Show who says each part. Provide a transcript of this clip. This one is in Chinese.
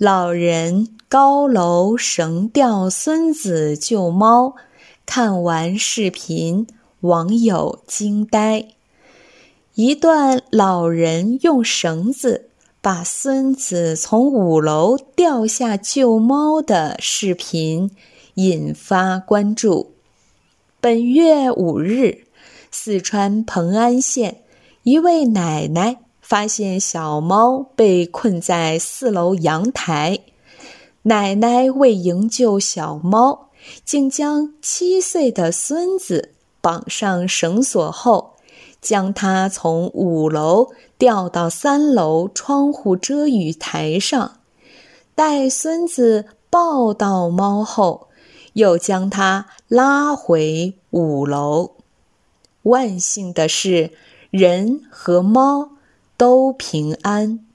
Speaker 1: 老人高楼绳吊孙子救猫，看完视频，网友惊呆。一段老人用绳子把孙子从5楼掉下救猫的视频引发关注。本月5日，四川蓬安县一位奶奶发现小猫被困在4楼阳台，奶奶为营救小猫，竟将7岁的孙子绑上绳索后，将它从5楼吊到3楼窗户遮雨台上，待孙子抱到猫后，又将它拉回5楼。万幸的是，人和猫都平安。